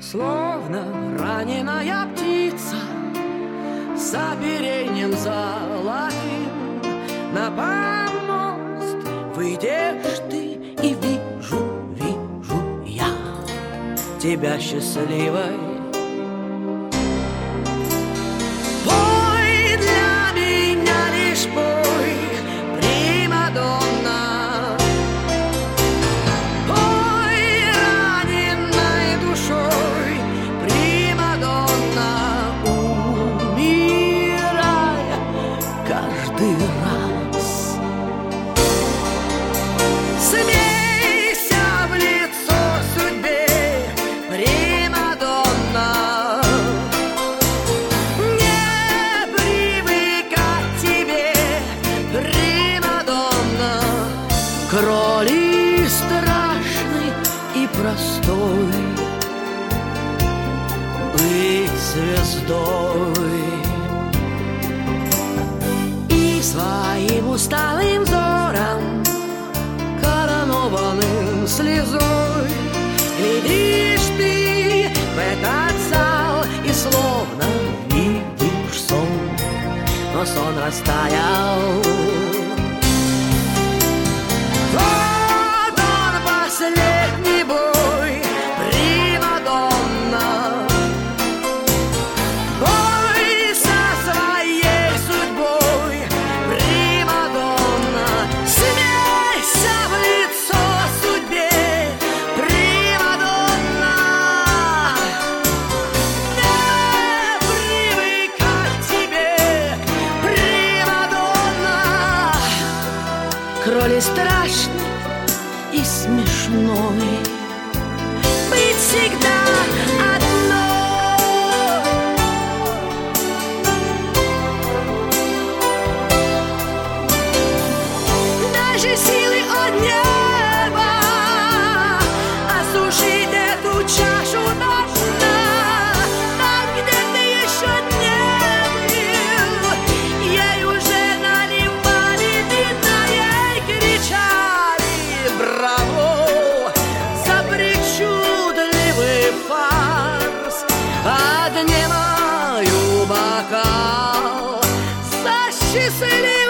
Словно раненая птица с оперением золотым, на помост выйдешь ты, и вижу я тебя счастливой. Пой для меня, лишь пой, примадонна. Пой раненной душой, примадонна, умирая каждый раз. Смейся в лицо судьбе, примадонна. Не привыкать тебе, примадонна, к роли страшной и простой, быть звездой. И своим усталым взором, коронованным слезой, глядишь ты в этот зал и словно видишь сон, но сон растаял. Вот он, последний бой, примадонна. Бой со своей судьбой, примадонна. Смейся в лицо судьбе, примадонна. Не привыкать тебе, примадонна, к роли страшной и смешной, быть всегда одной. Даже силы от неба осушить эту чашу до дна. Там, где ты еще не был, ей уже наливали вина, ей кричали браво за причудливый фарс. Поднимаю бокал за счастливый